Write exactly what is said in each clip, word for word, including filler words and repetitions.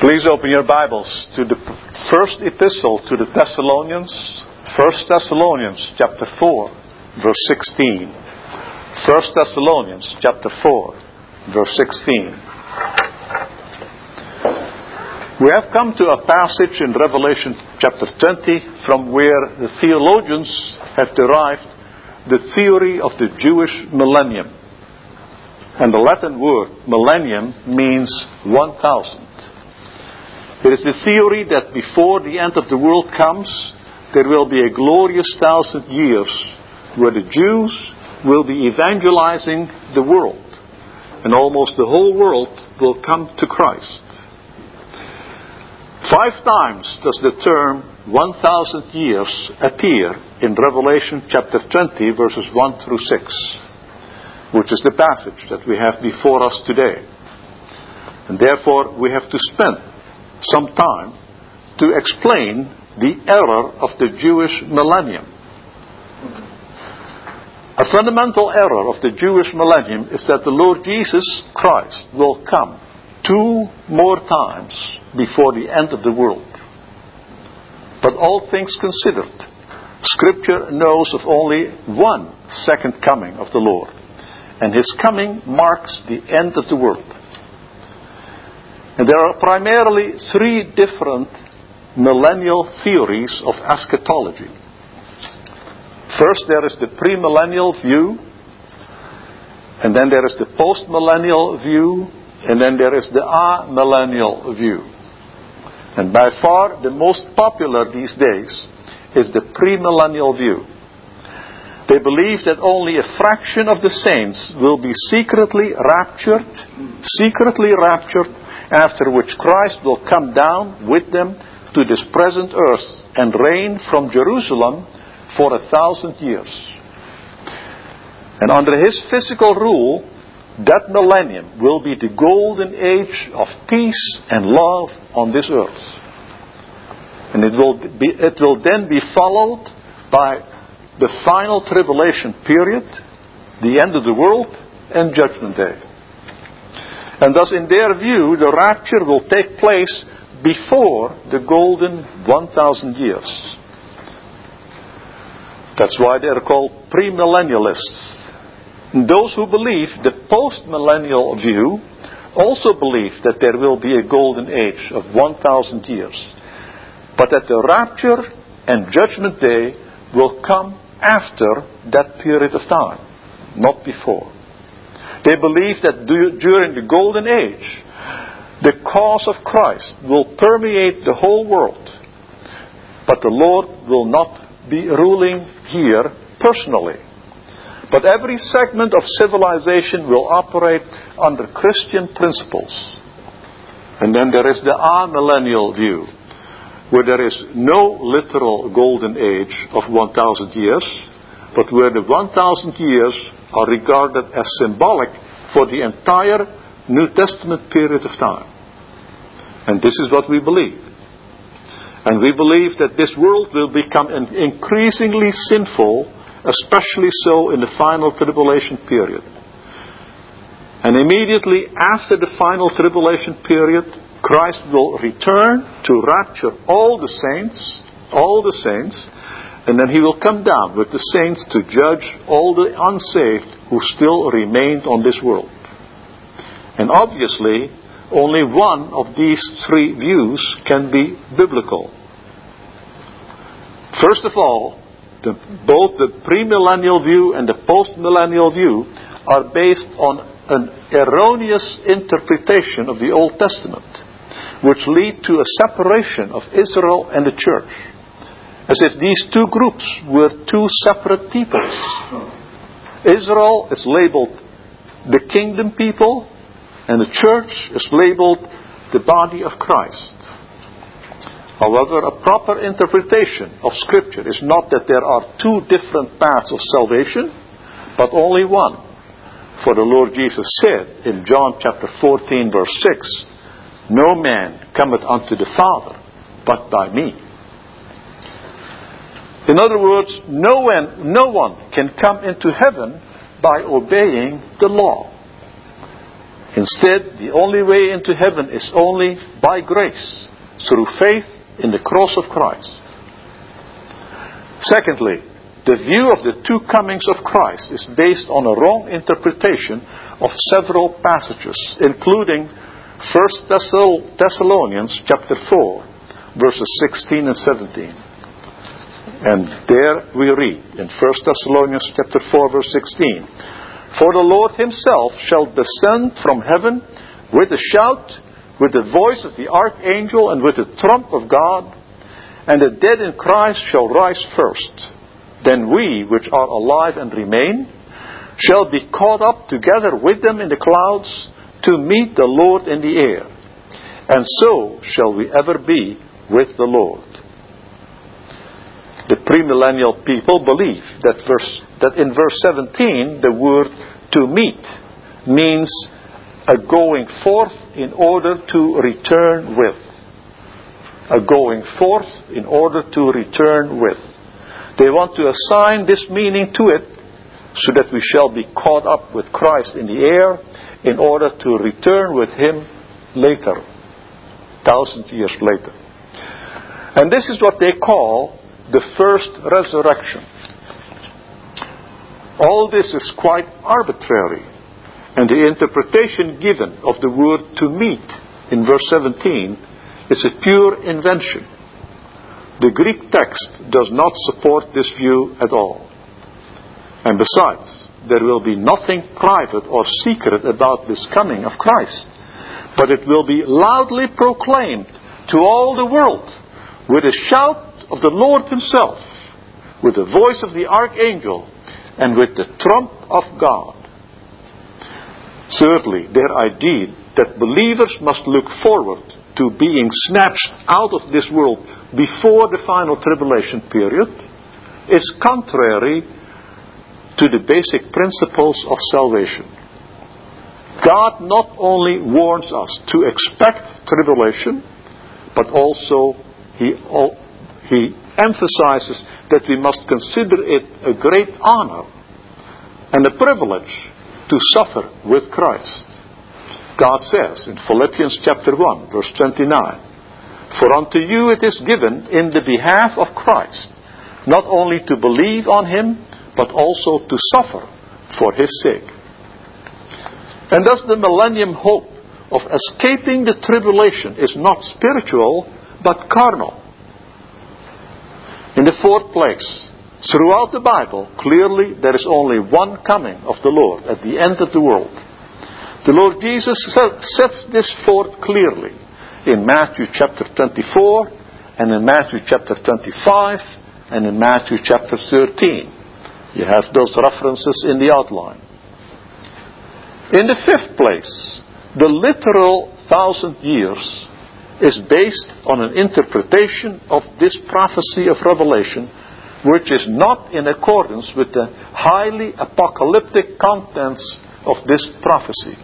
Please open your Bibles to the first epistle to the Thessalonians, First Thessalonians chapter four, verse sixteen. First Thessalonians chapter four, verse sixteen. We have come to a passage in Revelation chapter twenty from where the theologians have derived the theory of the Jewish millennium. And the Latin word millennium means one thousand. It is the theory that before the end of the world comes, there will be a glorious thousand years where the Jews will be evangelizing the world, and almost the whole world will come to Christ. Five times does the term one thousand years appear in Revelation chapter twenty, verses one through six, which is the passage that we have before us today. And therefore we have to spend some time to explain the error of the Jewish millennium. A fundamental error of the Jewish millennium is that the Lord Jesus Christ will come two more times before the end of the world. But all things considered, Scripture knows of only one second coming of the Lord, and His coming marks the end of the world. And there are primarily three different millennial theories of eschatology. First, there is the premillennial view, and then there is the postmillennial view, and then there is the amillennial view. And by far the most popular these days is the premillennial view. They believe that only a fraction of the saints will be secretly raptured, secretly raptured, after which Christ will come down with them to this present earth and reign from Jerusalem for a thousand years. And under His physical rule, that millennium will be the golden age of peace and love on this earth. And it will be, it will then be followed by the final tribulation period, the end of the world, and Judgment Day. And thus, in their view, the rapture will take place before the golden one thousand years. That's why they are called premillennialists. And those who believe the postmillennial view also believe that there will be a golden age of one thousand years, but that the rapture and Judgment Day will come after that period of time, not before. They believe that during the golden age, the cause of Christ will permeate the whole world, but the Lord will not be ruling here personally. But every segment of civilization will operate under Christian principles. And then there is the amillennial view, where there is no literal golden age of one thousand years, but where the one thousand years are regarded as symbolic for the entire New Testament period of time. And this is what we believe. And we believe that this world will become increasingly sinful, especially so in the final tribulation period. And immediately after the final tribulation period, Christ will return to rapture all the saints, all the saints, and then He will come down with the saints to judge all the unsaved who still remained on this world. And obviously, only one of these three views can be biblical. First of all, the, both the premillennial view and the postmillennial view are based on an erroneous interpretation of the Old Testament, which lead to a separation of Israel and the church, as if these two groups were two separate peoples. Israel is labeled the kingdom people, and the church is labeled the body of Christ. However, a proper interpretation of Scripture is not that there are two different paths of salvation, but only one. For the Lord Jesus said in John chapter fourteen, verse six, "No man cometh unto the Father, but by me." In other words, no one, no one can come into heaven by obeying the law. Instead, the only way into heaven is only by grace, through faith in the cross of Christ. Secondly, the view of the two comings of Christ is based on a wrong interpretation of several passages, including First Thessalonians chapter four, verses sixteen and seventeen. And there we read in First Thessalonians chapter four, verse sixteen, "For the Lord himself shall descend from heaven with a shout, with the voice of the archangel, and with the trump of God, and the dead in Christ shall rise first. Then we, which are alive and remain, shall be caught up together with them in the clouds to meet the Lord in the air. And so shall we ever be with the Lord." The premillennial people believe that verse, that in verse seventeen, the word "to meet" means a going forth in order to return with. A going forth in order to return with. They want to assign this meaning to it so that we shall be caught up with Christ in the air in order to return with Him later, thousand years later. And this is what they call the first resurrection. All this is quite arbitrary, and the interpretation given of the word "to meet" in verse seventeen is a pure invention. The Greek text does not support this view at all. And besides, there will be nothing private or secret about this coming of Christ, but it will be loudly proclaimed to all the world with a shout of the Lord himself, with the voice of the archangel, and with the trump of God. Thirdly, their idea that believers must look forward to being snatched out of this world before the final tribulation period is contrary to the basic principles of salvation. God not only warns us to expect tribulation, but also He, he emphasizes that we must consider it a great honor and a privilege to suffer with Christ. God says in Philippians chapter one, verse twenty-nine, "For unto you it is given in the behalf of Christ, not only to believe on Him, but also to suffer for His sake." And thus the millennium hope of escaping the tribulation is not spiritual, but carnal. In the fourth place, throughout the Bible, clearly there is only one coming of the Lord at the end of the world. The Lord Jesus sets this forth clearly in Matthew chapter twenty-four, and in Matthew chapter twenty-five, and in Matthew chapter thirteen. You have those references in the outline. In the fifth place, the literal thousand years is based on an interpretation of this prophecy of Revelation, which is not in accordance with the highly apocalyptic contents of this prophecy.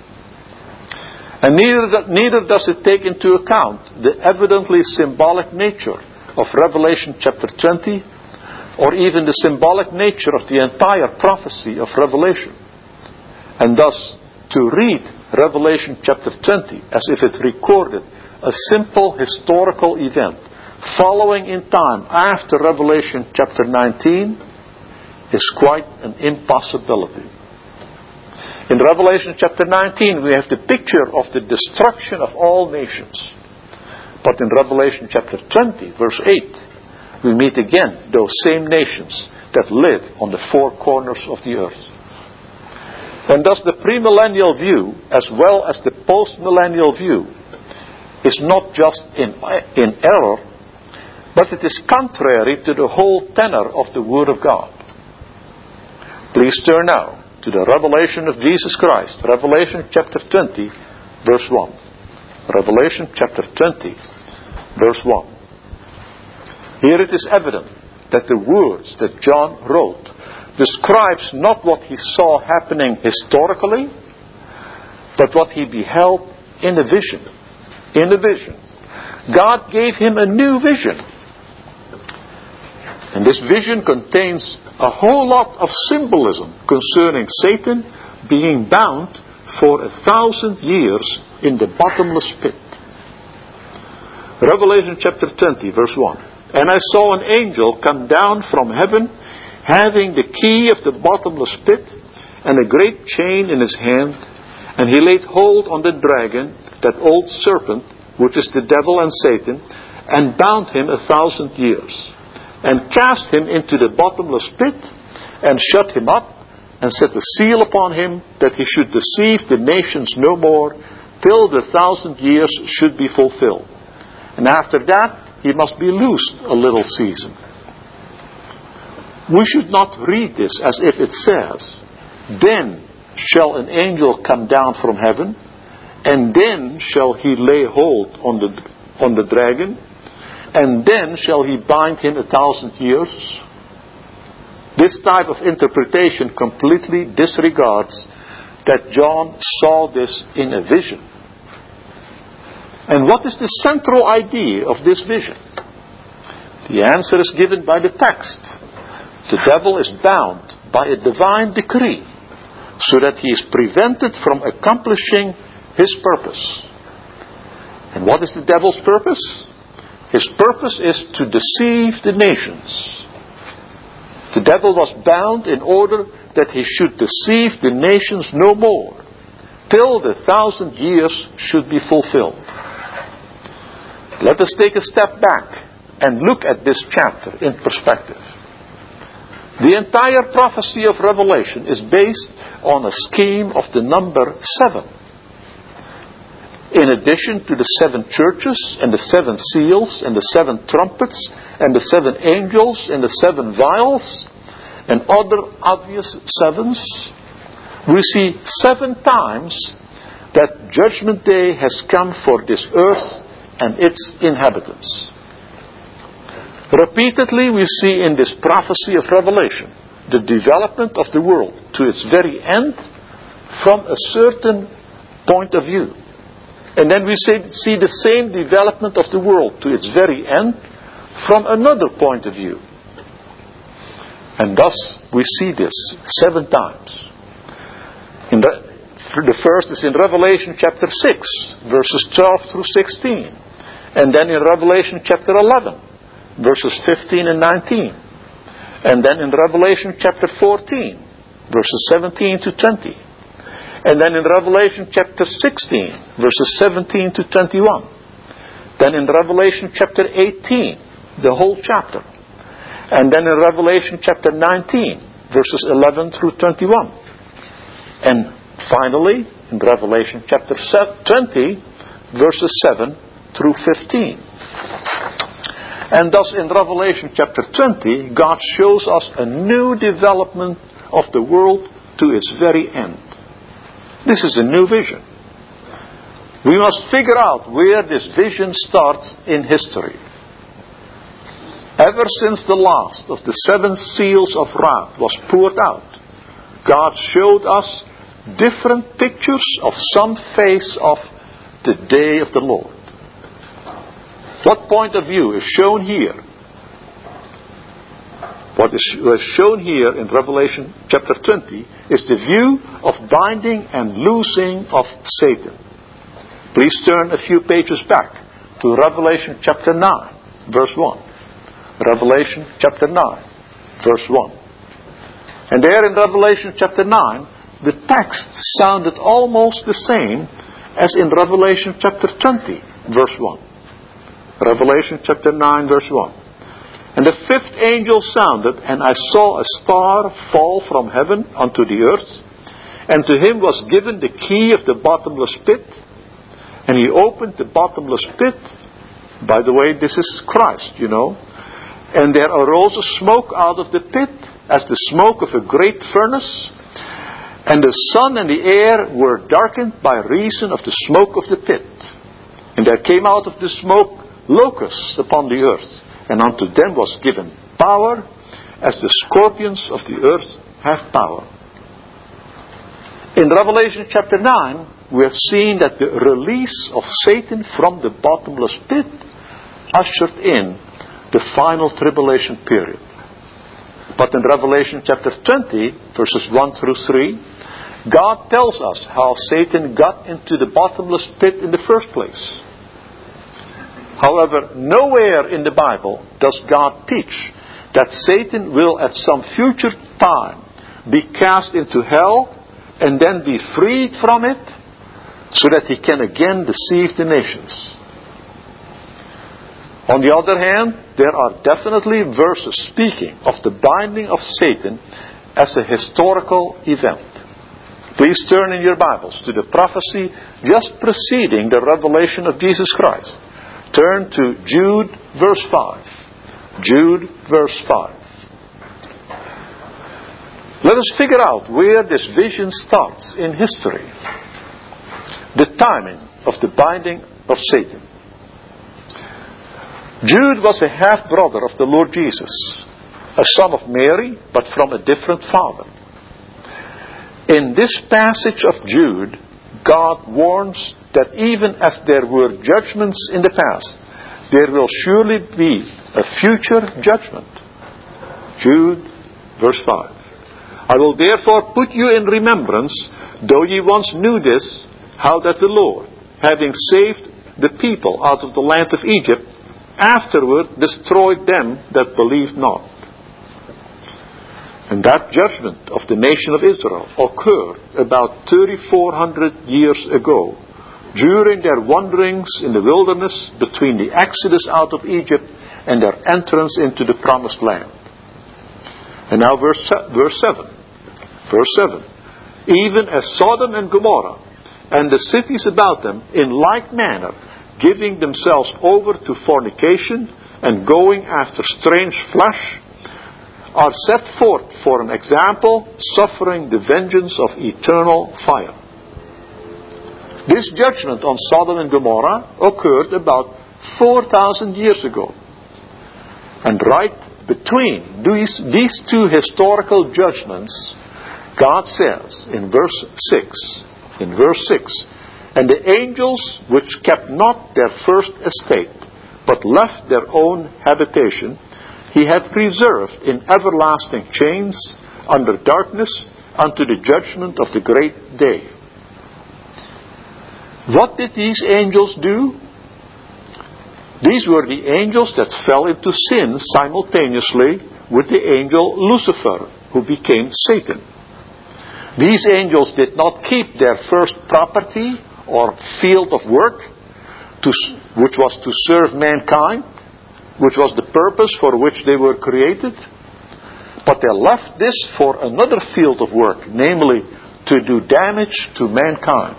And neither, neither does it take into account the evidently symbolic nature of Revelation chapter twenty, or even the symbolic nature of the entire prophecy of Revelation. And thus, to read Revelation chapter twenty as if it recorded a simple historical event following in time after Revelation chapter nineteen is quite an impossibility. In Revelation chapter nineteen, we have the picture of the destruction of all nations. But in Revelation chapter twenty, verse eight, we meet again those same nations that live on the four corners of the earth. And thus the premillennial view, as well as the postmillennial view, is not just in, in error, but it is contrary to the whole tenor of the Word of God. Please turn now to the revelation of Jesus Christ. Revelation chapter twenty, verse one. Revelation chapter twenty, verse one. Here it is evident that the words that John wrote describes not what he saw happening historically, but what he beheld in a vision. In a vision. God gave him a new vision. And this vision contains a whole lot of symbolism concerning Satan being bound for a thousand years in the bottomless pit. Revelation chapter twenty, verse one. And I saw an angel come down from heaven, having the key of the bottomless pit, and a great chain in his hand. And he laid hold on the dragon, that old serpent, which is the devil and Satan, and bound him a thousand years, and cast him into the bottomless pit, and shut him up, and set a seal upon him, that he should deceive the nations no more, till the thousand years should be fulfilled. And after that, he must be loosed a little season. We should not read this as if it says, then shall an angel come down from heaven, and then shall he lay hold on the on the dragon, and then shall he bind him a thousand years. This type of interpretation completely disregards that John saw this in a vision. And what is the central idea of this vision? The answer is given by the text. The devil is bound by a divine decree, so that he is prevented from accomplishing his purpose. And what is the devil's purpose? His purpose is to deceive the nations. The devil was bound in order that he should deceive the nations no more, till the thousand years should be fulfilled. Let us take a step back and look at this chapter in perspective. The entire prophecy of Revelation is based on a scheme of the number seven. In addition to the seven churches and the seven seals and the seven trumpets and the seven angels and the seven vials and other obvious sevens, we see seven times that Judgment Day has come for this earth and its inhabitants. Repeatedly we see in this prophecy of Revelation the development of the world to its very end from a certain point of view. And then we see the same development of the world to its very end from another point of view. And thus we see this seven times. In the, the first is in Revelation chapter six, verses twelve through sixteen. And then in Revelation chapter eleven, verses fifteen and nineteen. And then in Revelation chapter fourteen, verses seventeen to twenty. And then in Revelation chapter sixteen, verses seventeen to twenty-one. Then in Revelation chapter eighteen, the whole chapter. And then in Revelation chapter nineteen, verses eleven through twenty-one. And finally, in Revelation chapter twenty, verses seven through fifteen. And thus in Revelation chapter twenty, God shows us a new development of the world to its very end. This is a new vision. We must figure out where this vision starts in history. Ever since the last of the seven seals of wrath was poured out, God showed us different pictures of some phase of the day of the Lord. What point of view is shown here? What is shown here in Revelation chapter twenty is the view of binding and loosing of Satan. Please turn a few pages back to Revelation chapter nine, verse one. Revelation chapter nine, verse one. And there in Revelation chapter nine, the text sounded almost the same as in Revelation chapter twenty, verse one. Revelation chapter nine, verse one. And the fifth angel sounded, and I saw a star fall from heaven unto the earth, and to him was given the key of the bottomless pit, and he opened the bottomless pit. By the way, this is Christ, you know. And there arose a smoke out of the pit, as the smoke of a great furnace, and the sun and the air were darkened by reason of the smoke of the pit. And there came out of the smoke locusts upon the earth, and unto them was given power, as the scorpions of the earth have power. In Revelation chapter nine, we have seen that the release of Satan from the bottomless pit ushered in the final tribulation period. But in Revelation chapter twenty, verses one through three, God tells us how Satan got into the bottomless pit in the first place. However, nowhere in the Bible does God teach that Satan will at some future time be cast into hell and then be freed from it so that he can again deceive the nations. On the other hand, there are definitely verses speaking of the binding of Satan as a historical event. Please turn in your Bibles to the prophecy just preceding the revelation of Jesus Christ. Turn to Jude verse five. Jude verse five. Let us figure out where this vision starts in history. The timing of the binding of Satan. Jude was a half-brother of the Lord Jesus, a son of Mary, but from a different father. In this passage of Jude, God warns that even as there were judgments in the past, there will surely be a future judgment. Jude, verse five. I will therefore put you in remembrance, though ye once knew this, how that the Lord, having saved the people out of the land of Egypt, afterward destroyed them that believed not. And that judgment of the nation of Israel occurred about thirty-four hundred years ago, during their wanderings in the wilderness between the exodus out of Egypt and their entrance into the promised land. And now verse, verse seven. Verse seven. Even as Sodom and Gomorrah and the cities about them in like manner, giving themselves over to fornication and going after strange flesh, are set forth for an example, suffering the vengeance of eternal fire. This judgment on Sodom and Gomorrah occurred about four thousand years ago. And right between these, these two historical judgments, God says in verse six, in verse six, and the angels which kept not their first estate, but left their own habitation, he hath preserved in everlasting chains under darkness unto the judgment of the great day. What did these angels do? These were the angels that fell into sin simultaneously with the angel Lucifer, who became Satan. These angels did not keep their first property or field of work, to, which was to serve mankind, which was the purpose for which they were created. But they left this for another field of work, namely to do damage to mankind.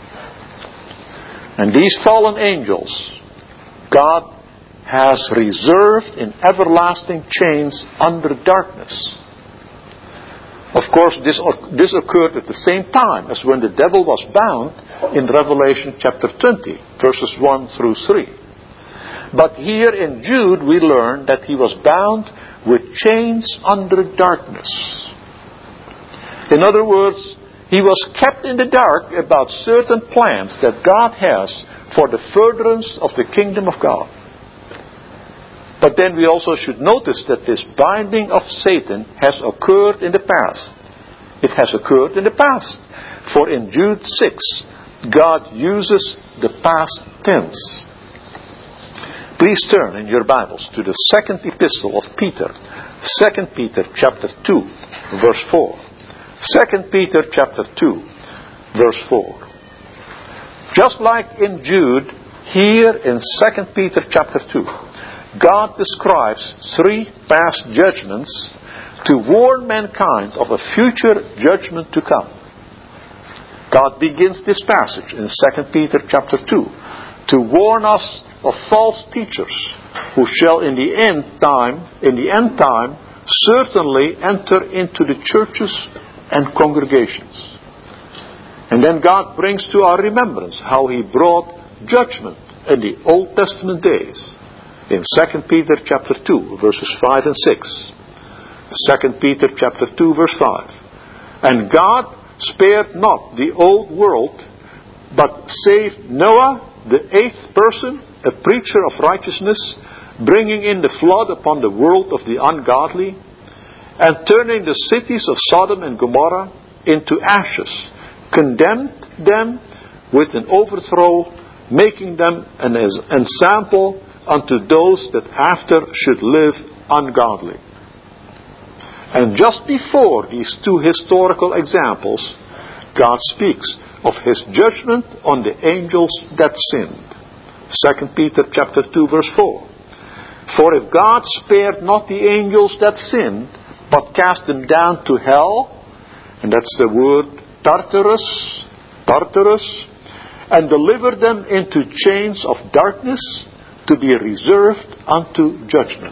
And these fallen angels, God has reserved in everlasting chains under darkness. Of course, this, this occurred at the same time as when the devil was bound in Revelation chapter twenty, verses one through three. But here in Jude we learn that he was bound with chains under darkness. In other words, he was kept in the dark about certain plans that God has for the furtherance of the kingdom of God. But then we also should notice that this binding of Satan has occurred in the past. It has occurred in the past. For in Jude six, God uses the past tense. Please turn in your Bibles to the second epistle of Peter. Second Peter chapter two, verse four. Second Peter chapter two, verse four. Just like in Jude, here in Second Peter chapter two, God describes three past judgments to warn mankind of a future judgment to come. God begins this passage in Second Peter chapter two to warn us of false teachers who shall in the end time, in the end time, certainly enter into the churches and congregations. And then God brings to our remembrance how He brought judgment in the Old Testament days. In Second Peter chapter two, verses five and six. Second Peter chapter two, verse five. And God spared not the old world, but saved Noah, the eighth person, a preacher of righteousness, bringing in the flood upon the world of the ungodly, and turning the cities of Sodom and Gomorrah into ashes, condemned them with an overthrow, making them an ensample unto those that after should live ungodly. And just before these two historical examples, God speaks of His judgment on the angels that sinned. Second Peter chapter two verse four. For if God spared not the angels that sinned, but cast them down to hell, and that's the word Tartarus, Tartarus, and delivered them into chains of darkness to be reserved unto judgment.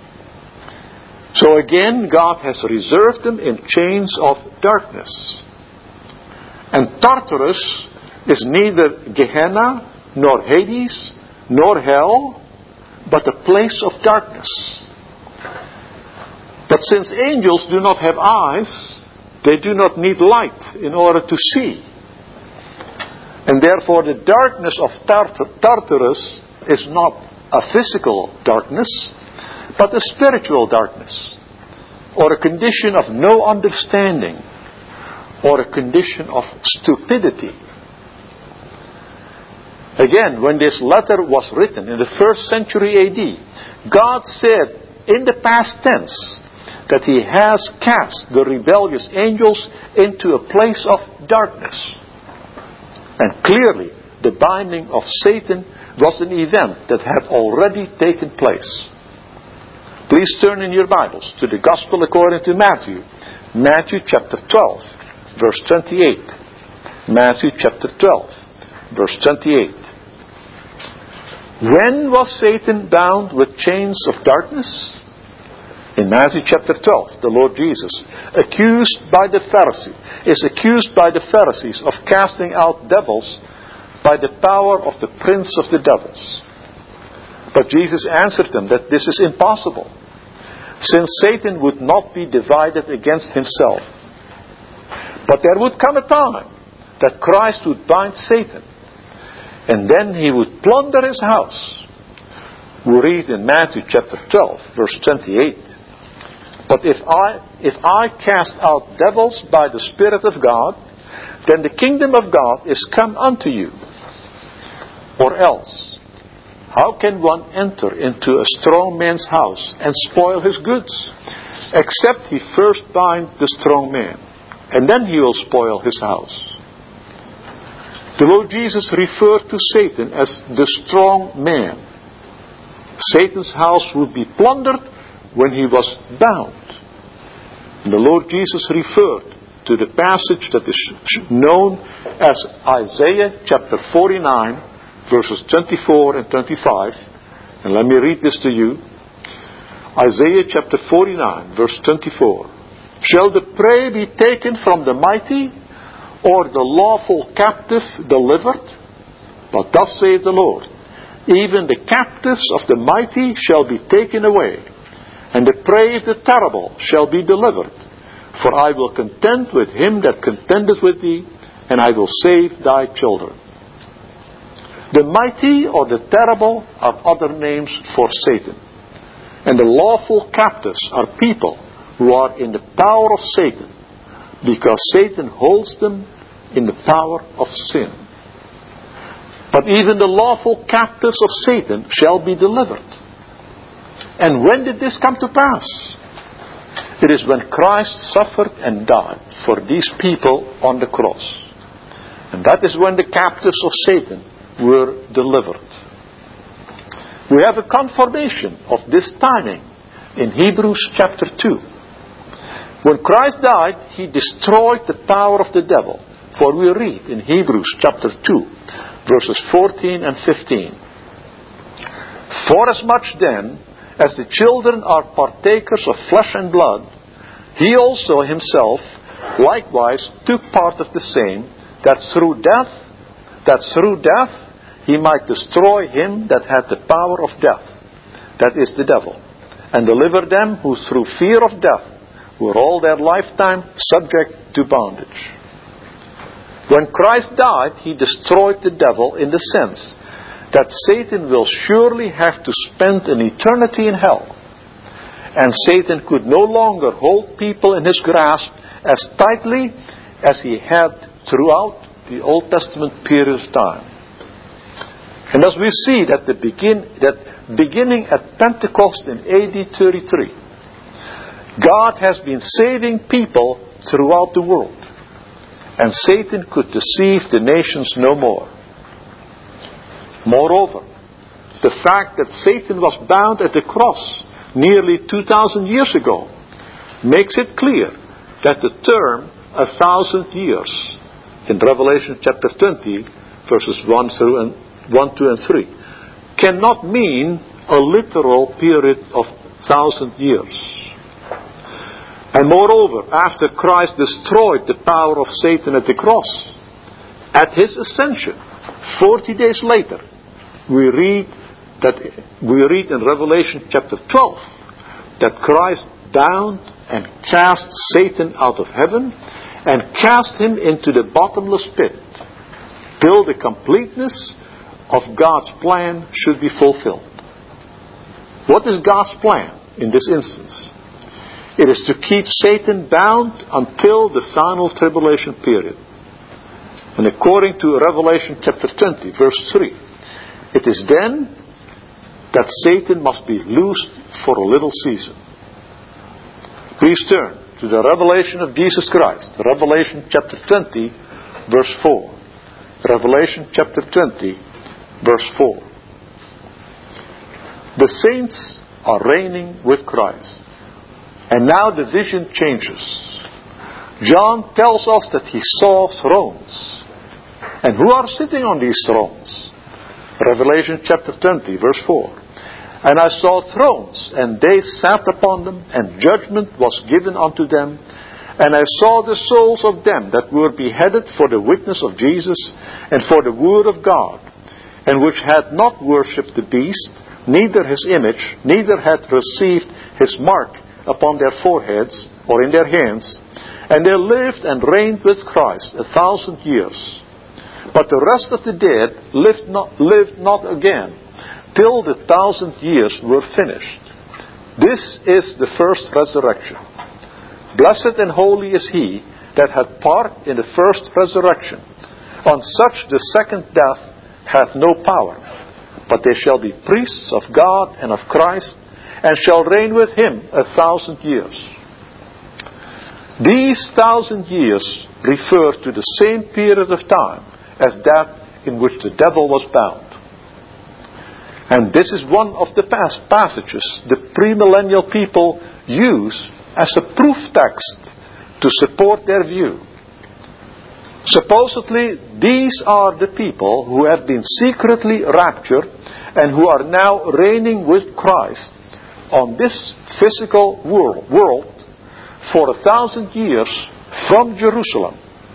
So again, God has reserved them in chains of darkness. And Tartarus is neither Gehenna, nor Hades, nor hell, but a place of darkness. But since angels do not have eyes, they do not need light in order to see. And therefore the darkness of Tart- Tartarus is not a physical darkness, but a spiritual darkness, or a condition of no understanding, or a condition of stupidity. Again, when this letter was written in the first century A D, God said in the past tense that He has cast the rebellious angels into a place of darkness. And clearly, the binding of Satan was an event that had already taken place. Please turn in your Bibles to the Gospel according to Matthew, Matthew chapter twelve, verse twenty-eight. Matthew chapter twelve, verse twenty-eight. When was Satan bound with chains of darkness? In Matthew chapter twelve, the Lord Jesus, accused by the Pharisee, is accused by the Pharisees of casting out devils by the power of the prince of the devils. But Jesus answered them that this is impossible, since Satan would not be divided against himself. But there would come a time that Christ would bind Satan, and then He would plunder his house. We read in Matthew chapter twelve, verse twenty-eight. But if I, if I cast out devils by the Spirit of God, then the kingdom of God is come unto you. Or else, how can one enter into a strong man's house and spoil his goods, except he first bind the strong man, and then he will spoil his house? The Lord Jesus referred to Satan as the strong man. Satan's house would be plundered when he was bound. And the Lord Jesus referred to the passage that is known as Isaiah chapter forty-nine, verses twenty-four and twenty-five. And let me read this to you. Isaiah chapter forty-nine, verse twenty-four. Shall the prey be taken from the mighty, or the lawful captive delivered? But thus saith the Lord, even the captives of the mighty shall be taken away, and the prey of the terrible shall be delivered. For I will contend with him that contendeth with thee, and I will save thy children. The mighty or the terrible are other names for Satan. And the lawful captives are people who are in the power of Satan, because Satan holds them in the power of sin. But even the lawful captives of Satan shall be delivered. And when did this come to pass? It is when Christ suffered and died for these people on the cross. And that is when the captives of Satan were delivered. We have a confirmation of this timing in Hebrews chapter two. When Christ died, He destroyed the power of the devil. For we read in Hebrews chapter two, verses fourteen and fifteen. Forasmuch then as the children are partakers of flesh and blood, He also Himself likewise took part of the same, that through death, that through death He might destroy him that had the power of death, that is the devil, and deliver them who through fear of death were all their lifetime subject to bondage. When Christ died, He destroyed the devil in the sense that Satan will surely have to spend an eternity in hell. And Satan could no longer hold people in his grasp as tightly as he had throughout the Old Testament period of time. And as we see that the begin that beginning at Pentecost in A D thirty-three, God has been saving people throughout the world, and Satan could deceive the nations no more. Moreover, the fact that Satan was bound at the cross nearly two thousand years ago makes it clear that the term a thousand years in Revelation chapter twenty, verses one through and one, two, and three, cannot mean a literal period of thousand years. And moreover, after Christ destroyed the power of Satan at the cross, at his ascension, forty days later, we read that we read in Revelation chapter twelve that Christ bound and cast Satan out of heaven and cast him into the bottomless pit, till the completeness of God's plan should be fulfilled. What is God's plan in this instance? It is to keep Satan bound until the final tribulation period. And according to Revelation chapter twenty, verse three, it is then that Satan must be loosed for a little season. Please turn to the revelation of Jesus Christ, Revelation chapter twenty, verse four. Revelation chapter twenty, verse four. The saints are reigning with Christ. And now the vision changes. John tells us that he saw thrones. And who are sitting on these thrones? Revelation chapter twenty, verse four. And I saw thrones, and they sat upon them, and judgment was given unto them. And I saw the souls of them that were beheaded for the witness of Jesus, and for the word of God, and which had not worshipped the beast, neither his image, neither had received his mark upon their foreheads, or in their hands. And they lived and reigned with Christ a thousand years. But the rest of the dead lived not, lived not again, till the thousand years were finished. This is the first resurrection. Blessed and holy is he that had part in the first resurrection. On such the second death hath no power, but they shall be priests of God and of Christ, and shall reign with him a thousand years. These thousand years refer to the same period of time as that in which the devil was bound. And this is one of the past passages the premillennial people use as a proof text to support their view. Supposedly, these are the people who have been secretly raptured and who are now reigning with Christ on this physical world, world for a thousand years from Jerusalem.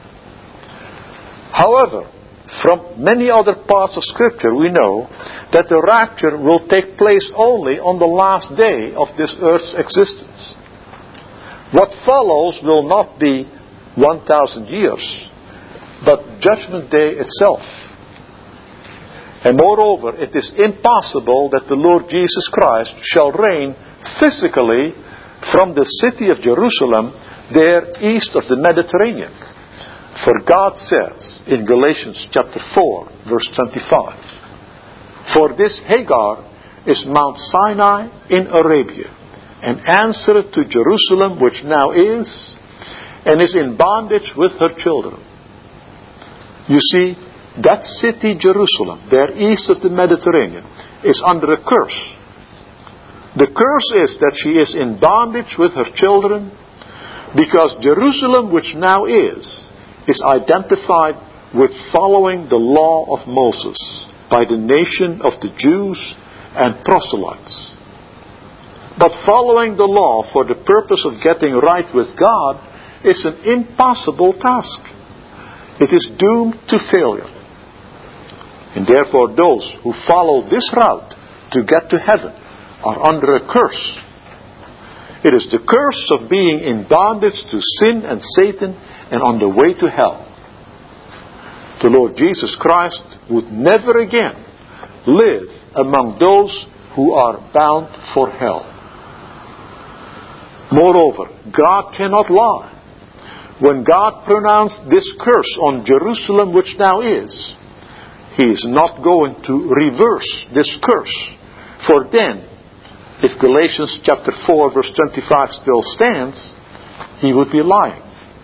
However, from many other parts of Scripture we know that the rapture will take place only on the last day of this earth's existence. What follows will not be one thousand years, but Judgment Day itself. And moreover, it is impossible that the Lord Jesus Christ shall reign physically from the city of Jerusalem there east of the Mediterranean. For God says in Galatians chapter four, verse twenty-five, for this Hagar is Mount Sinai in Arabia, and answereth to Jerusalem which now is, and is in bondage with her children. You see, that city Jerusalem, there east of the Mediterranean, is under a curse. The curse is that she is in bondage with her children, because Jerusalem which now is, is identified with following the law of Moses by the nation of the Jews and proselytes. But following the law for the purpose of getting right with God is an impossible task. It is doomed to failure. And therefore those who follow this route to get to heaven are under a curse. It is the curse of being in bondage to sin and Satan and on the way to hell. The Lord Jesus Christ would never again live among those who are bound for hell. Moreover, God cannot lie. when God pronounced this curse on Jerusalem, which now is, He is not going to reverse this curse. For then, if Galatians chapter four verse twenty-five still stands, He would be lying.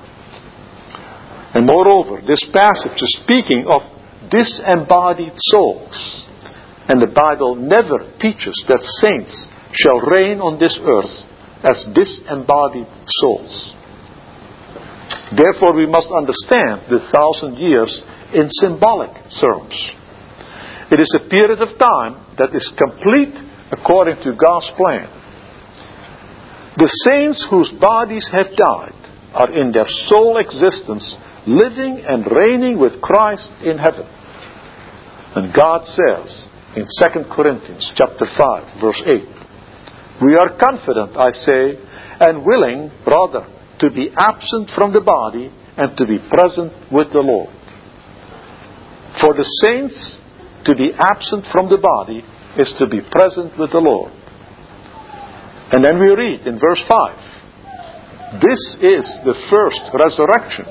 And moreover, this passage is speaking of disembodied souls. And the Bible never teaches that saints shall reign on this earth as disembodied souls. Therefore, we must understand the thousand years in symbolic terms. It is a period of time that is complete according to God's plan. The saints whose bodies have died are in their soul existence living and reigning with Christ in heaven. And God says in Second Corinthians chapter five verse eight, we are confident, I say, and willing, rather, to be absent from the body and to be present with the Lord. For the saints, to be absent from the body is to be present with the Lord. And then we read in verse five, this is the first resurrection.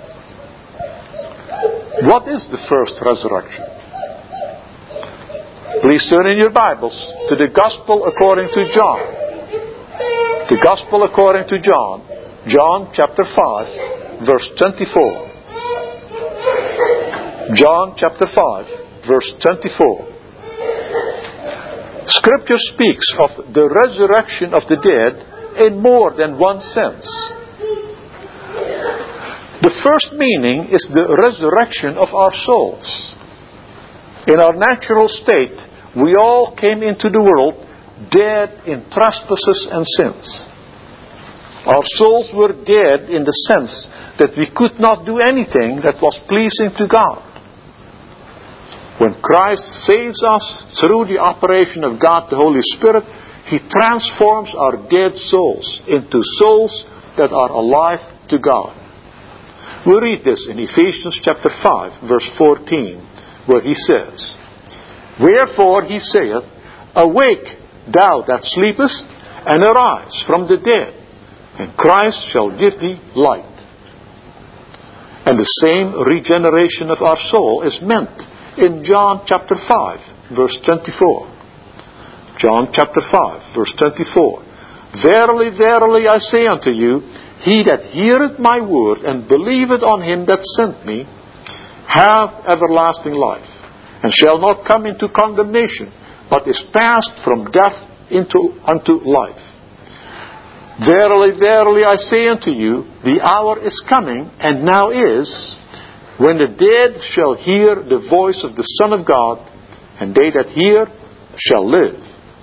What is the first resurrection? Please turn in your Bibles to the Gospel according to John. The Gospel according to John, John chapter five, verse twenty-four. John chapter five, verse twenty-four. Scripture speaks of the resurrection of the dead in more than one sense. The first meaning is the resurrection of our souls. In our natural state, we all came into the world dead in trespasses and sins. Our souls were dead in the sense that we could not do anything that was pleasing to God. When Christ saves us through the operation of God the Holy Spirit, He transforms our dead souls into souls that are alive to God. We read this in Ephesians chapter five, verse fourteen, where he says, wherefore he saith, awake, thou that sleepest, and arise from the dead, and Christ shall give thee light. And the same regeneration of our soul is meant in John chapter five, verse twenty-four. John chapter five, verse twenty-four. Verily, verily, I say unto you, he that heareth my word and believeth on him that sent me, hath everlasting life, and shall not come into condemnation, but is passed from death into unto life. Verily, verily, I say unto you, the hour is coming, and now is, when the dead shall hear the voice of the Son of God, and they that hear shall live.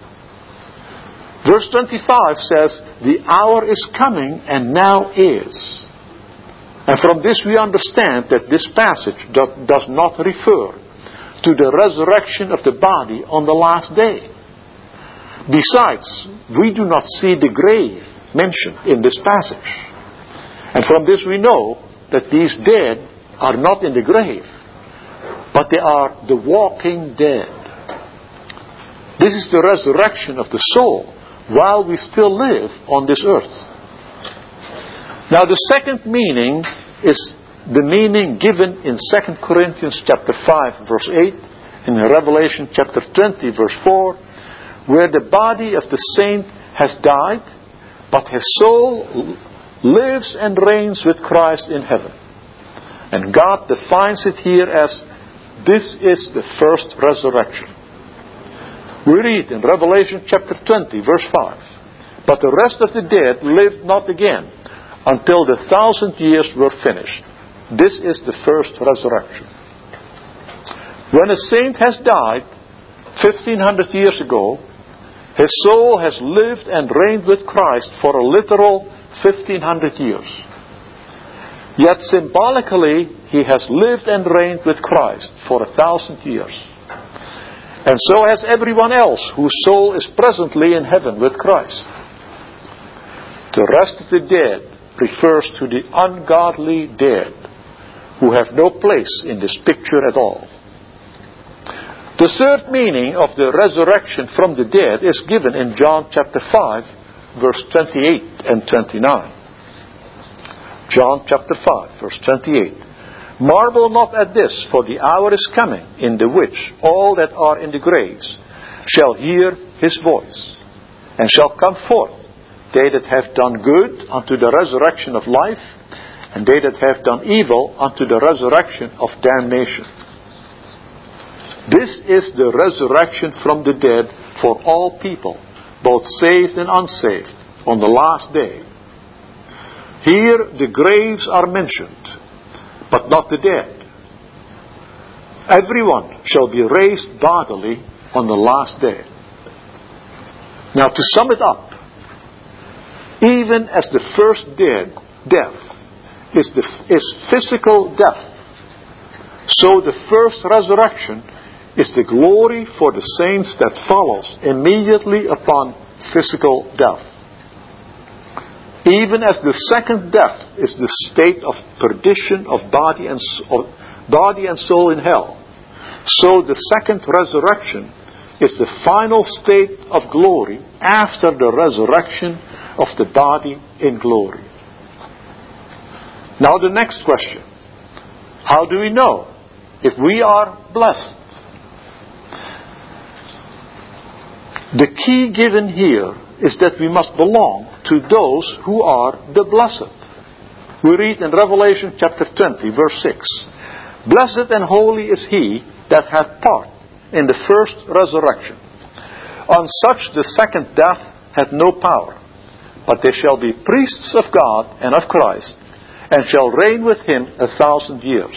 Verse twenty-five says, the hour is coming, and now is. And from this we understand that this passage do, does not refer to the resurrection of the body on the last day. Besides, we do not see the grave mentioned in this passage. And from this we know that these dead are not in the grave, but they are the walking dead. This is the resurrection of the soul while we still live on this earth. Now the second meaning is the meaning given in Second Corinthians chapter five verse eight, and in Revelation chapter twenty verse four, where the body of the saint has died, but his soul lives and reigns with Christ in heaven. And God defines it here as, this is the first resurrection. We read in Revelation chapter twenty, verse five, but the rest of the dead lived not again until the thousand years were finished. This is the first resurrection. When a saint has died fifteen hundred years ago, his soul has lived and reigned with Christ for a literal fifteen hundred years. Yet symbolically, he has lived and reigned with Christ for a thousand years. And so has everyone else whose soul is presently in heaven with Christ. The rest of the dead refers to the ungodly dead who have no place in this picture at all. The third meaning of the resurrection from the dead is given in John chapter five, verse twenty-eight and twenty-nine. John chapter five, verse twenty-eight. Marvel not at this, for the hour is coming, in the which all that are in the graves shall hear his voice, and shall come forth, they that have done good unto the resurrection of life, and they that have done evil unto the resurrection of damnation. This is the resurrection from the dead for all people, both saved and unsaved, on the last day. Here the graves are mentioned, but not the dead. Everyone shall be raised bodily on the last day. Now, to sum it up, even as the first dead, death is, the, is physical death, so the first resurrection is the glory for the saints that follows immediately upon physical death. Even as the second death is the state of perdition of body and, of body and soul in hell, so the second resurrection is the final state of glory after the resurrection of the body in glory. Now the next question. How do we know if we are blessed? The key given here is that we must belong to those who are the blessed. We read in Revelation chapter twenty, verse six. Blessed and holy is he that hath part in the first resurrection. On such the second death hath no power, but they shall be priests of God and of Christ, and shall reign with him a thousand years.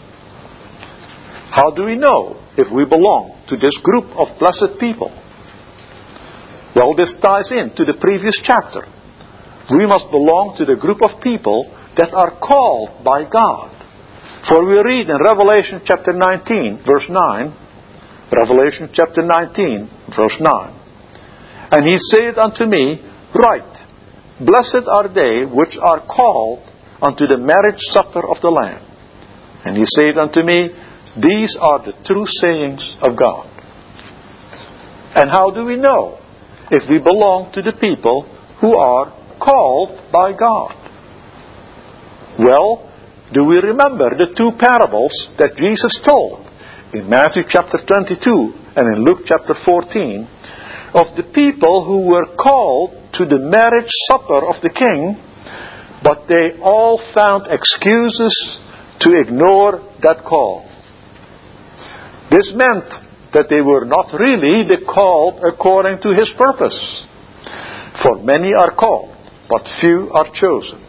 How do we know if we belong to this group of blessed people? Well, this ties in to the previous chapter. We must belong to the group of people that are called by God. For we read in Revelation chapter nineteen, verse nine, Revelation chapter nineteen, verse nine, and he said unto me, Write, blessed are they which are called unto the marriage supper of the Lamb. And he said unto me, These are the true sayings of God. And how do we know if we belong to the people who are called by God? Well, do we remember the two parables that Jesus told in Matthew chapter twenty-two and in Luke chapter fourteen of the people who were called to the marriage supper of the King, but they all found excuses to ignore that call? This meant that they were not really the called according to His purpose. For many are called, but few are chosen.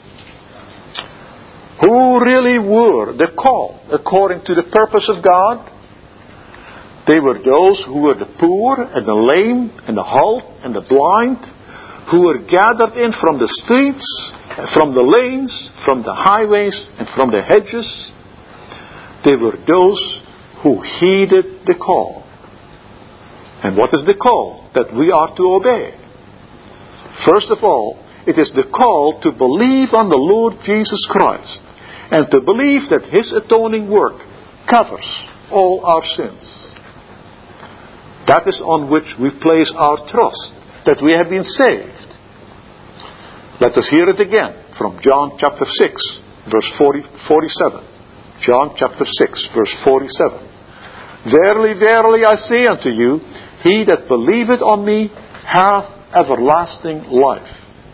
Who really were the called according to the purpose of God? They were those who were the poor and the lame and the halt and the blind, who were gathered in from the streets, from the lanes, from the highways, and from the hedges. They were those who heeded the call. And what is the call that we are to obey? First of all, it is the call to believe on the Lord Jesus Christ and to believe that His atoning work covers all our sins. That is on which we place our trust, that we have been saved. Let us hear it again from John chapter six, verse forty, forty-seven. John chapter six, verse forty-seven. Verily, verily, I say unto you, he that believeth on me hath everlasting life.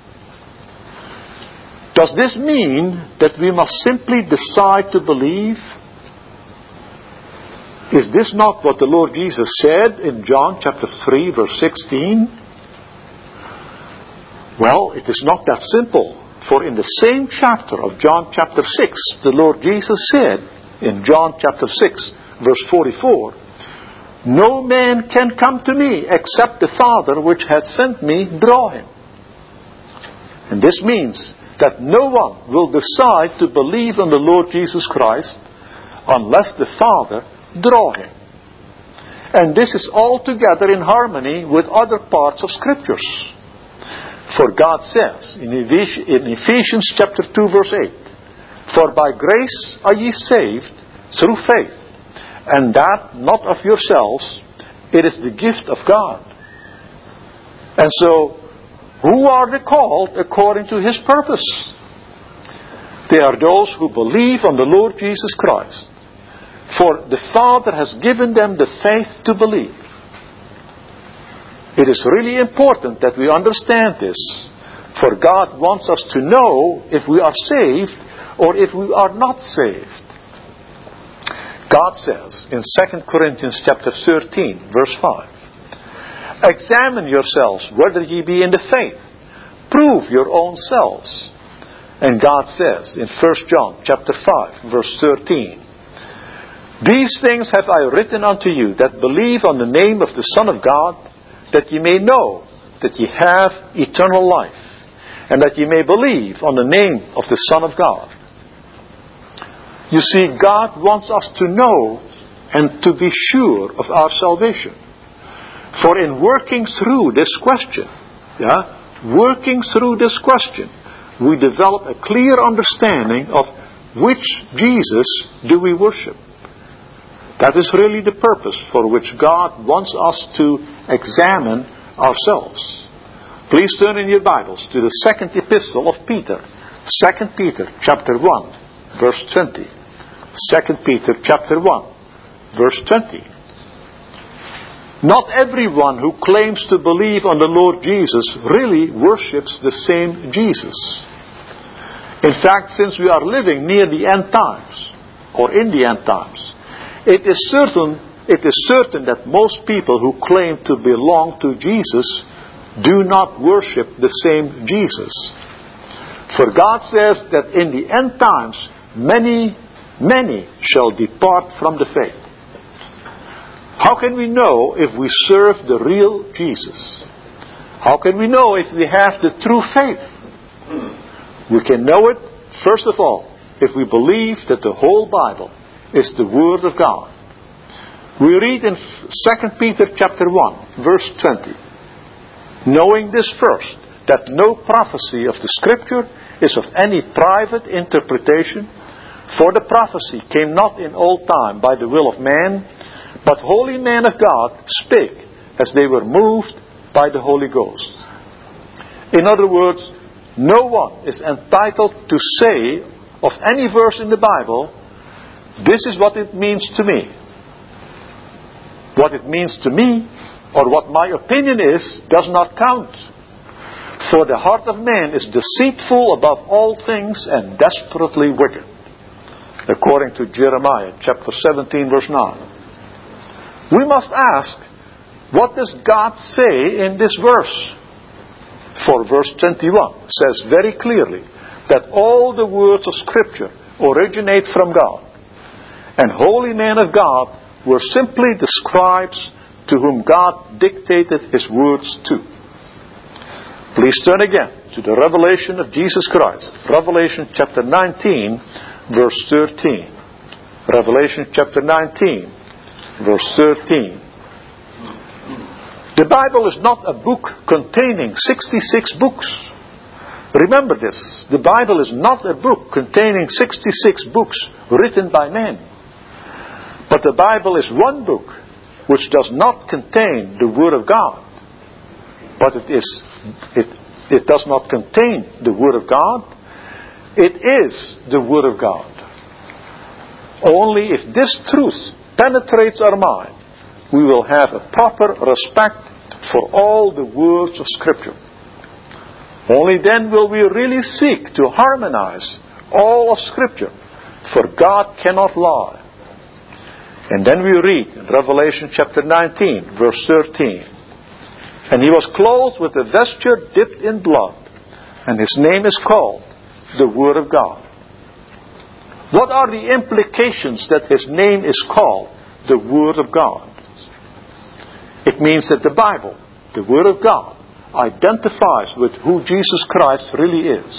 Does this mean that we must simply decide to believe? Is this not what the Lord Jesus said in John chapter three, verse sixteen? Well, it is not that simple. For in the same chapter of John chapter six, the Lord Jesus said in John chapter six, verse forty-four, No man can come to me except the Father which hath sent me draw him. And this means that no one will decide to believe on the Lord Jesus Christ unless the Father draw him. And this is altogether in harmony with other parts of Scriptures. For God says in Ephesians chapter two, verse eight, For by grace are ye saved through faith, and that not of yourselves, it is the gift of God. And so, who are the called according to His purpose? They are those who believe on the Lord Jesus Christ. For the Father has given them the faith to believe. It is really important that we understand this, for God wants us to know if we are saved or if we are not saved. God says in Second Corinthians chapter thirteen, verse five, "Examine yourselves whether ye be in the faith. Prove your own selves." And God says in First John chapter five, verse thirteen, "These things have I written unto you that believe on the name of the Son of God, that ye may know that ye have eternal life, and that ye may believe on the name of the Son of God." You see, God wants us to know and to be sure of our salvation. For in working through this question, yeah, working through this question, we develop a clear understanding of which Jesus do we worship. That is really the purpose for which God wants us to examine ourselves. Please turn in your Bibles to the second epistle of Peter. Second Peter chapter one, verse twenty. Second Peter chapter one, verse twenty. Not everyone who claims to believe on the Lord Jesus really worships the same Jesus. In fact, since we are living near the end times, or in the end times, it is certain, it is certain that most people who claim to belong to Jesus do not worship the same Jesus. For God says that in the end times, many, many shall depart from the faith. How can we know if we serve the real Jesus? How can we know if we have the true faith? We can know it, first of all, if we believe that the whole Bible is the Word of God. We read in Second Peter chapter one, verse twenty, "Knowing this first, that no prophecy of the Scripture is of any private interpretation, for the prophecy came not in old time by the will of man, but holy men of God spake as they were moved by the Holy Ghost." In other words, no one is entitled to say of any verse in the Bible, "This is what it means to me." What it means to me, or what my opinion is, does not count. For the heart of man is deceitful above all things and desperately wicked. According to Jeremiah chapter seventeen, verse nine. We must ask, what does God say in this verse? For verse twenty-one says very clearly that all the words of Scripture originate from God. And holy men of God were simply the scribes to whom God dictated His words to. Please turn again to the revelation of Jesus Christ. Revelation chapter nineteen, verse thirteen. Revelation chapter nineteen, verse thirteen. The Bible is not a book containing sixty-six books. Remember this. The Bible is not a book containing sixty-six books written by men. But the Bible is one book which does not contain the Word of God. But it is it, it does not contain the Word of God. It is the Word of God. Only if this truth penetrates our mind, we will have a proper respect for all the words of Scripture. Only then will we really seek to harmonize all of Scripture, for God cannot lie. And then we read in Revelation chapter nineteen, verse thirteen, "And he was clothed with a vesture dipped in blood, and his name is called the Word of God." What are the implications that his name is called the Word of God? It means that the Bible, the Word of God, identifies with who Jesus Christ really is.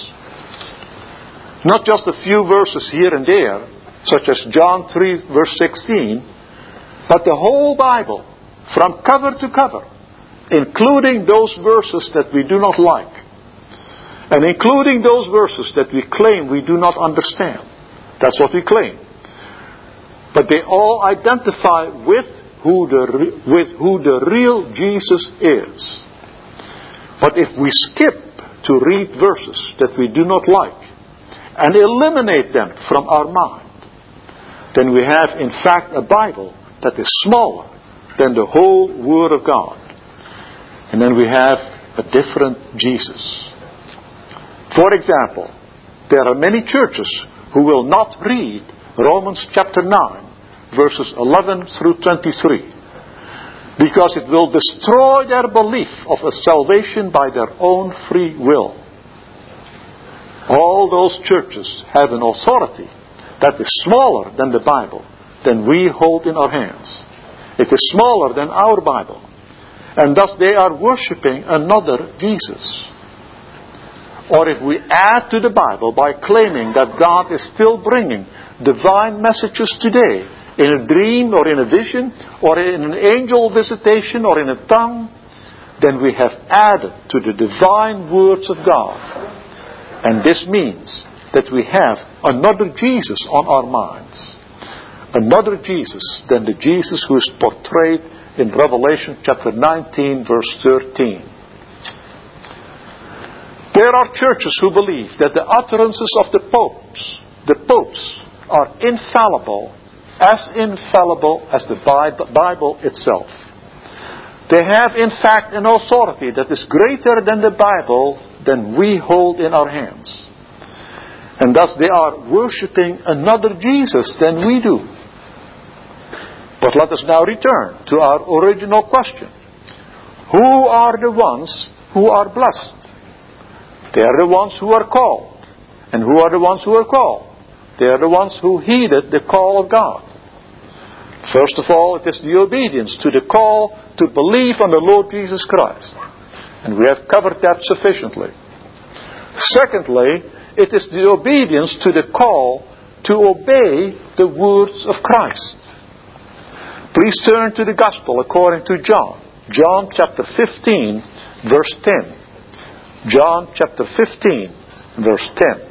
Not just a few verses here and there, such as John three, verse sixteen, but the whole Bible, from cover to cover, including those verses that we do not like, and including those verses that we claim we do not understand. That's what we claim. But they all identify with who the with who the real Jesus is. But if we skip to read verses that we do not like, and eliminate them from our mind, then we have in fact a Bible that is smaller than the whole Word of God. And then we have a different Jesus. For example, there are many churches who will not read Romans chapter nine, verses eleven through twenty-three, because it will destroy their belief of a salvation by their own free will. All those churches have an authority that is smaller than the Bible, than we hold in our hands. It is smaller than our Bible. And thus they are worshipping another Jesus. Or if we add to the Bible by claiming that God is still bringing divine messages today, in a dream or in a vision, or in an angel visitation, or in a tongue, then we have added to the divine words of God. And this means that we have another Jesus on our minds. Another Jesus than the Jesus who is portrayed in Revelation chapter nineteen, verse thirteen. There are churches who believe that the utterances of the popes, the popes, are infallible, as infallible as the Bible itself. They have in fact an authority that is greater than the Bible than we hold in our hands. And thus they are worshipping another Jesus than we do. But let us now return to our original question. Who are the ones who are blessed? They are the ones who are called. And who are the ones who are called? They are the ones who heeded the call of God. First of all, it is the obedience to the call to believe on the Lord Jesus Christ. And we have covered that sufficiently. Secondly, it is the obedience to the call to obey the words of Christ. Please turn to the Gospel according to John. John chapter fifteen, verse ten. John chapter fifteen, verse ten.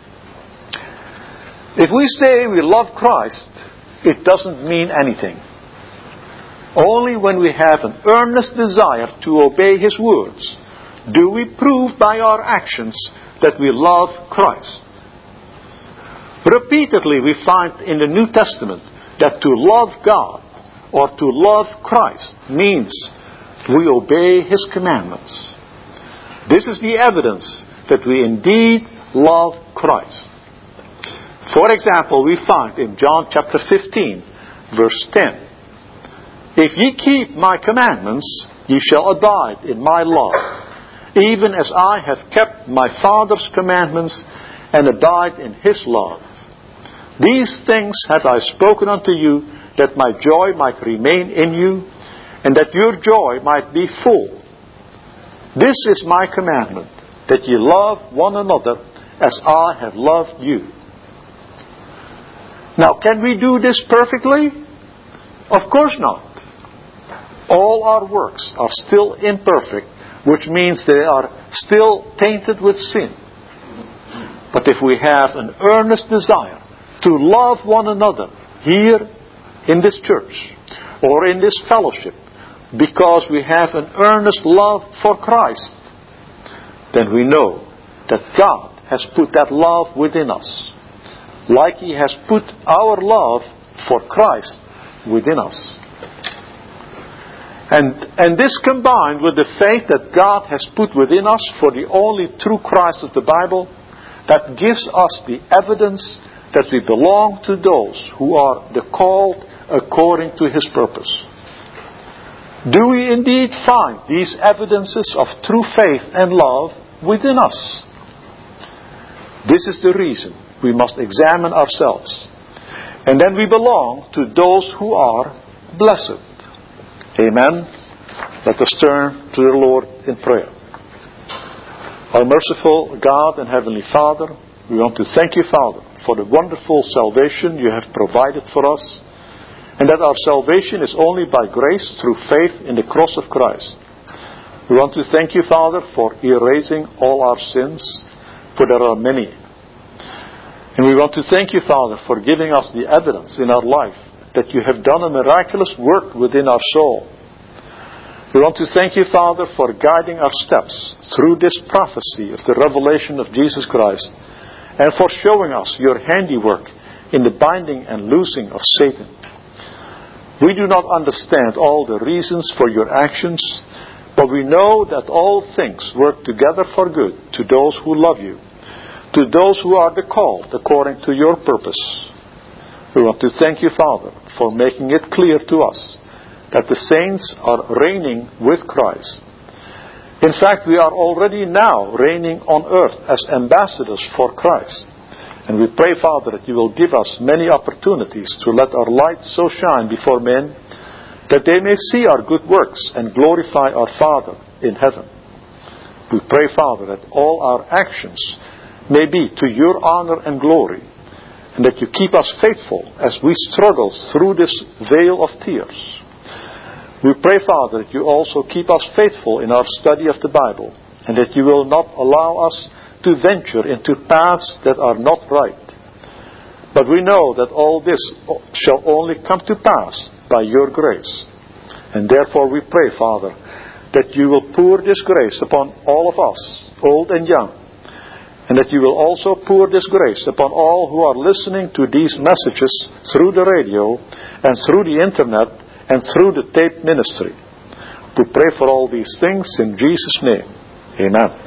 If we say we love Christ, it doesn't mean anything. Only when we have an earnest desire to obey His words do we prove by our actions that we love Christ. Repeatedly we find in the New Testament that to love God or to love Christ means we obey His commandments. This is the evidence that we indeed love Christ. For example, we find in John chapter fifteen, verse ten, "If ye keep my commandments, ye shall abide in my love, even as I have kept my Father's commandments and abide in His love. These things have I spoken unto you, that my joy might remain in you, and that your joy might be full. This is my commandment, that ye love one another as I have loved you." Now, can we do this perfectly? Of course not. All our works are still imperfect, which means they are still tainted with sin. But if we have an earnest desire to love one another here in this church or in this fellowship, because we have an earnest love for Christ, then we know that God has put that love within us, like He has put our love for Christ within us. And, and this combined with the faith that God has put within us for the only true Christ of the Bible, that gives us the evidence that we belong to those who are the called according to His purpose. Do we indeed find these evidences of true faith and love within us? This is the reason we must examine ourselves. And then we belong to those who are blessed. Amen. Let us turn to the Lord in prayer. Our merciful God and Heavenly Father, we want to thank you, Father, for the wonderful salvation you have provided for us, and that our salvation is only by grace through faith in the cross of Christ. We want to thank you, Father, for erasing all our sins, for there are many. And we want to thank you, Father, for giving us the evidence in our life that you have done a miraculous work within our soul. We want to thank you, Father, for guiding our steps through this prophecy of the revelation of Jesus Christ, and for showing us your handiwork in the binding and loosing of Satan. We do not understand all the reasons for your actions, but we know that all things work together for good to those who love you, to those who are the called according to your purpose. We want to thank you, Father, for making it clear to us that the saints are reigning with Christ. In fact, we are already now reigning on earth as ambassadors for Christ. And we pray, Father, that you will give us many opportunities to let our light so shine before men that they may see our good works and glorify our Father in heaven. We pray, Father, that all our actions may be to your honor and glory, and that you keep us faithful as we struggle through this vale of tears. We pray, Father, that you also keep us faithful in our study of the Bible, and that you will not allow us to venture into paths that are not right. But we know that all this shall only come to pass by your grace. And therefore we pray, Father, that you will pour this grace upon all of us, old and young, and that you will also pour this grace upon all who are listening to these messages through the radio and through the internet and through the tape ministry. We pray for all these things in Jesus' name. Amen.